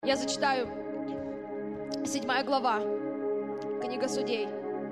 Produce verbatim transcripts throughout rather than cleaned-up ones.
Я зачитаю седьмая глава, книга Судей.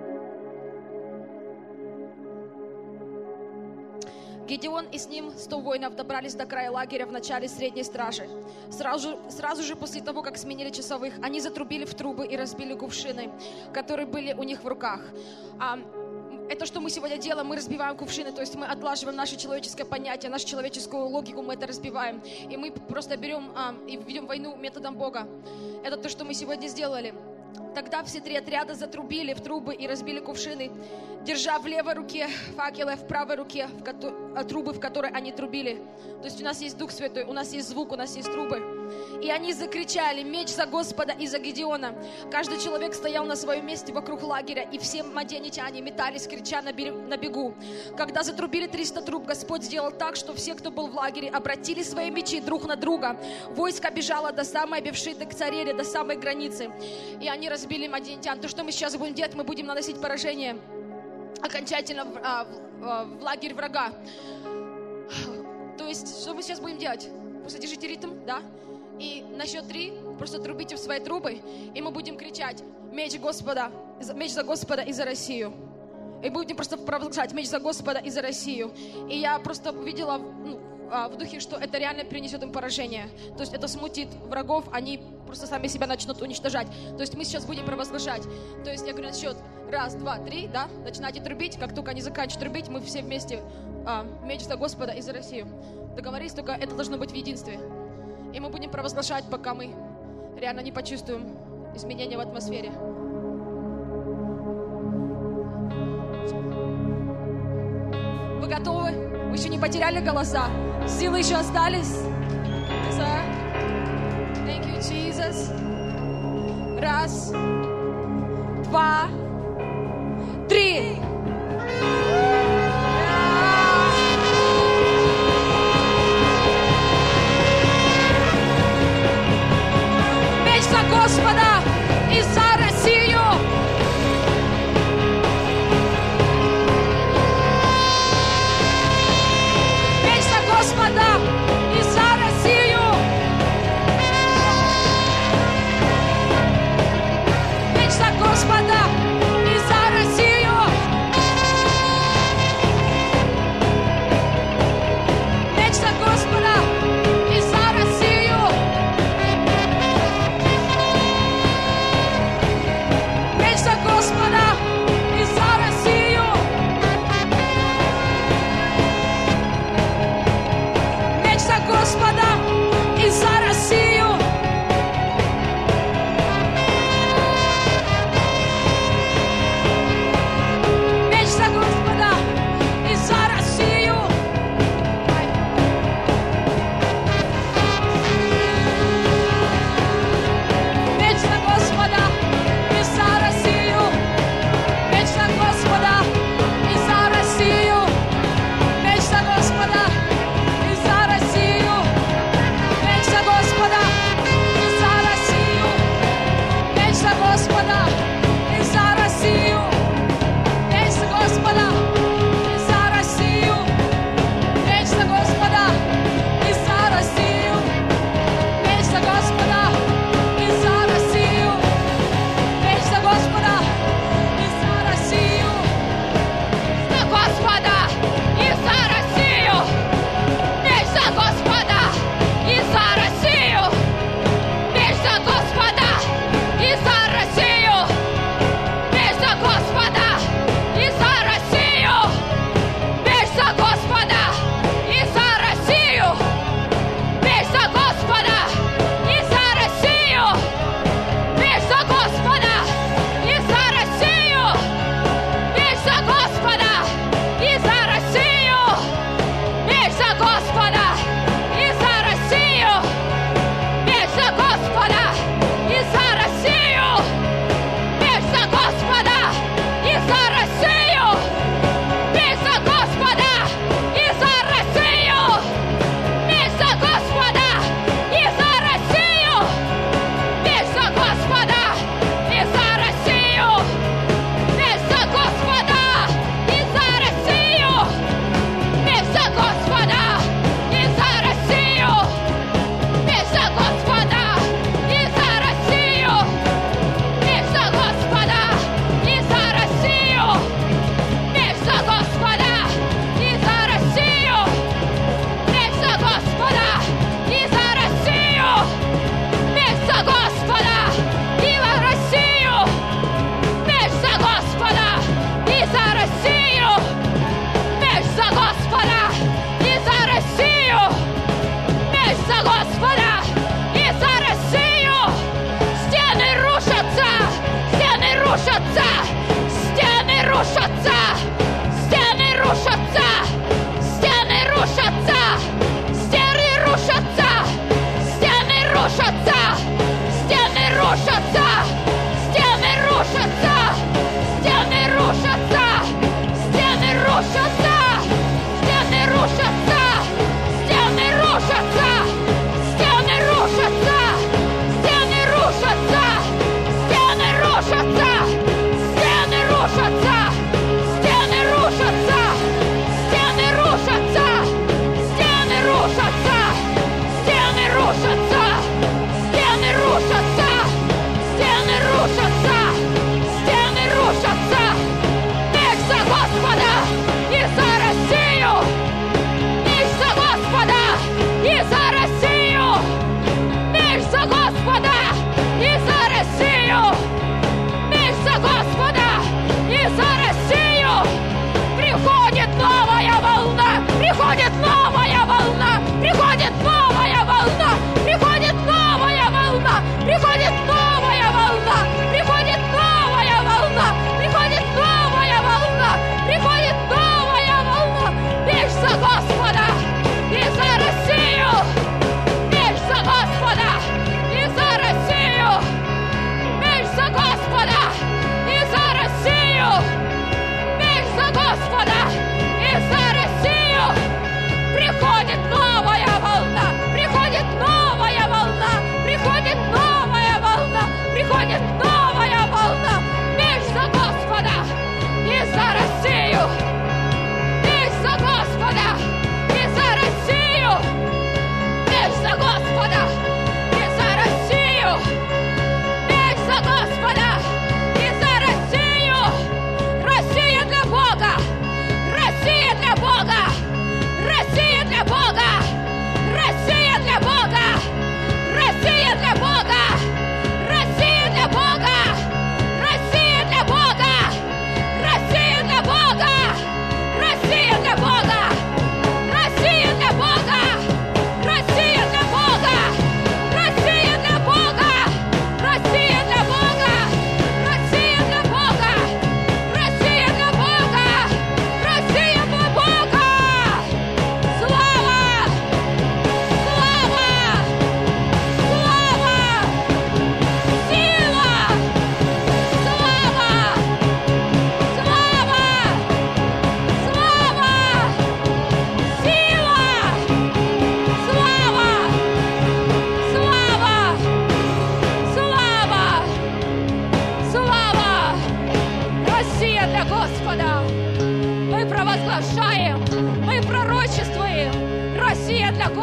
Гедеон и с ним сто воинов добрались до края лагеря в начале средней стражи. Сразу, сразу же после того, как сменили часовых, они затрубили в трубы и разбили кувшины, которые были у них в руках. А, это, что мы сегодня делаем, мы разбиваем кувшины, то есть мы отлаживаем наше человеческое понятие, нашу человеческую логику, мы это разбиваем. И мы просто берем а, и ведем войну методом Бога. Это то, что мы сегодня сделали. Тогда все три отряда затрубили в трубы и разбили кувшины, держа в левой руке факелы, в правой руке в ко- трубы, в которые они трубили. То есть у нас есть Дух Святой, у нас есть звук, у нас есть трубы. И они закричали: «Меч за Господа и за Гедеона!» Каждый человек стоял на своем месте вокруг лагеря, и все мадианитяне метались, крича на бегу. Когда затрубили триста труб, Господь сделал так, что все, кто был в лагере, обратили свои мечи друг на друга. Войско бежало до самой Бевшиты к Цареле, до самой границы. И они разбили мадианитян. То, что мы сейчас будем делать, мы будем наносить поражение окончательно в, а, в, а, в лагерь врага. То есть, что мы сейчас будем делать? Просто держите ритм, да? И на счет три просто трубите в свои трубы, и мы будем кричать: «Меч Господа, меч за Господа и за Россию». И будем просто провозглашать: «Меч за Господа и за Россию». И я просто увидела, ну, в духе, что это реально принесет им поражение. То есть это смутит врагов, они просто сами себя начнут уничтожать. То есть мы сейчас будем провозглашать. То есть я говорю на счет раз, два, три, да? Начинайте трубить. Как только они заканчивают трубить, мы все вместе а, «Меч за Господа и за Россию». Договорились, только это должно быть в единстве. И мы будем провозглашать, пока мы реально не почувствуем изменения в атмосфере. Вы готовы? Вы еще не потеряли голоса? Силы еще остались? Sir? Thank you, Jesus. Раз, два, три. Меч за Господа и за Россию! Меч за Господа и за Россию! Меч за Господа и за Россию!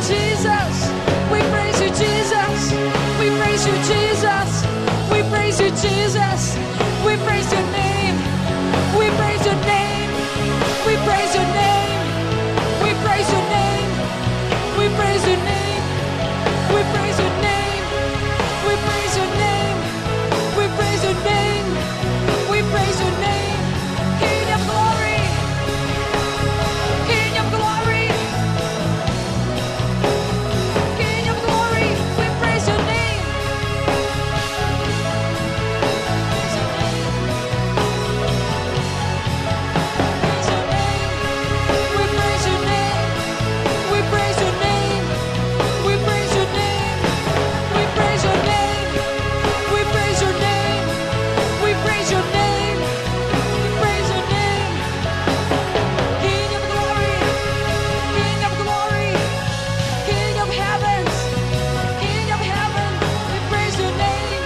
Jesus. We praise you, Jesus. We praise you, Jesus. We praise you, Jesus. We praise your name. We praise your name. We praise your name. We praise your name. We praise your name. We praise your name. We praise your name. We praise your name. We praise your name. King of glory. King of glory. King of glory. We praise your name. Praise your name. Praise your name. We praise your name. We praise your name. We praise your name. We praise your name. We praise your name. We praise your name. We praise your name. King of glory. King of glory. King of heavens. King of heaven. We praise your name.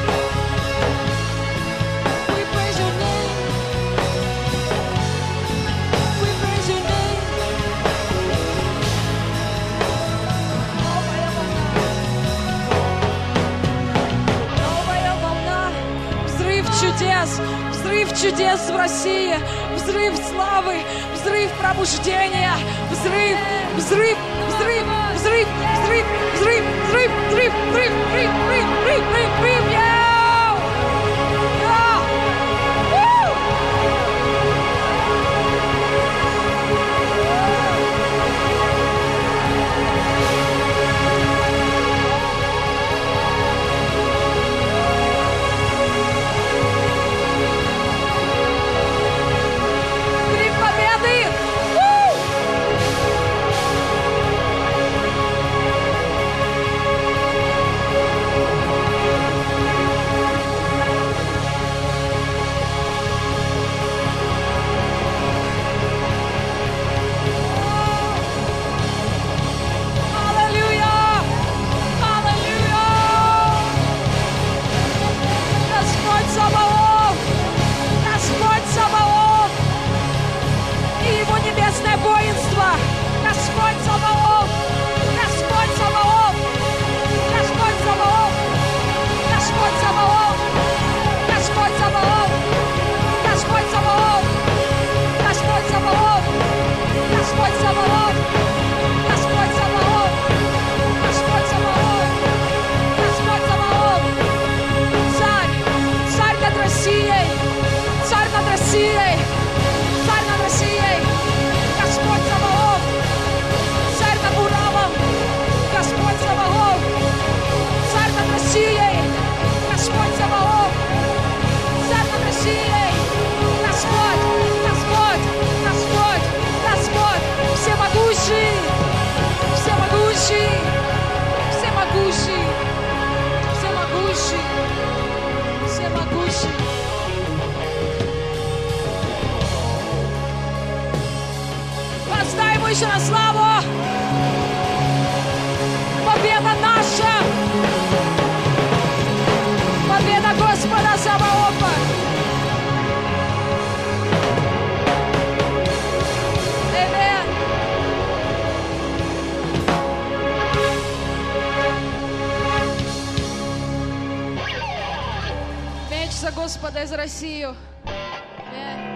We praise your name. We praise your name. Новая волна. Новая волна. Взрыв чудес. Взрыв чудес в России. Взрыв славы. Взрыв пробуждения. Взрыв. Взрыв. Взрыв. Взрыв. Взрыв. Взрыв. Взрыв. Взрыв. Взрыв. Взрыв. Взрыв. Взрыв. Взрыв. Взрыв. Яу! Яу! Уу! Взрыв победы! Уу! Аллилуйя! Аллилуйя! Господь Саваоф! Господь Саваоф! И Его небесное воинство! Господь Саваоф! Господь Саваоф! Господь Саваоф! Господь Саваоф! Господь Саваоф! Господь Саваоф! Господь Саваоф! Господь Саваоф! Господь Саваоф! Господь Саваоф! Господь Саваоф! Царь! Царь над Россией! Царь над Россией! Царь над Россией! Господь Саваоф! Царь над Уралом! Господь Саваоф! Царь над Россией! Господь Саваоф! Царь над Россией! Господь! Господь! Господь! Господь! Всемогущий! Всемогущий! Всемогущий! Всемогущий! Всемогущий! Воздай ему еще на славу! Победа наша! Победа Господа Саваофа! Аминь! Меч за Господа и за Россию! Аминь!